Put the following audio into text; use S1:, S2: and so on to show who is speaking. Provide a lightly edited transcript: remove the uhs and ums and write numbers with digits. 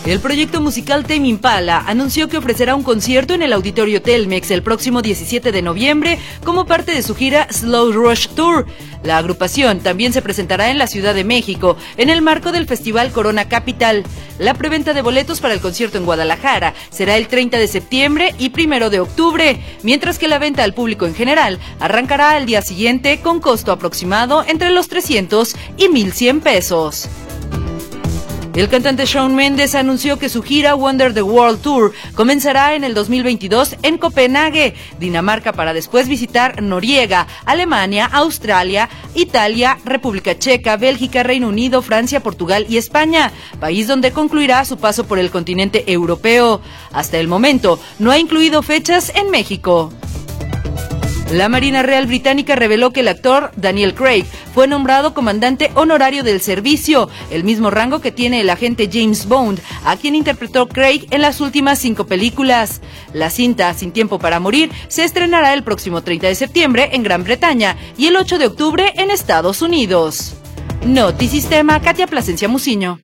S1: El proyecto musical Tame Impala anunció que ofrecerá un concierto en el Auditorio Telmex el próximo 17 de noviembre como parte de su gira Slow Rush Tour. La agrupación también se presentará en la Ciudad de México en el marco del Festival Corona Capital. La preventa de boletos para el concierto en Guadalajara será el 30 de septiembre y 1 de octubre, mientras que la venta al público en general arrancará al día siguiente con costo aproximado entre los 300 y 1,100 pesos. El cantante Shawn Mendes anunció que su gira Wonder the World Tour comenzará en el 2022 en Copenhague, Dinamarca, para después visitar Noruega, Alemania, Australia, Italia, República Checa, Bélgica, Reino Unido, Francia, Portugal y España, país donde concluirá su paso por el continente europeo. Hasta el momento, no ha incluido fechas en México. La Marina Real Británica reveló que el actor Daniel Craig fue nombrado comandante honorario del servicio, el mismo rango que tiene el agente James Bond, a quien interpretó Craig en las últimas 5 películas. La cinta Sin Tiempo para Morir se estrenará el próximo 30 de septiembre en Gran Bretaña y el 8 de octubre en Estados Unidos. Notisistema, Katia Plasencia Muciño.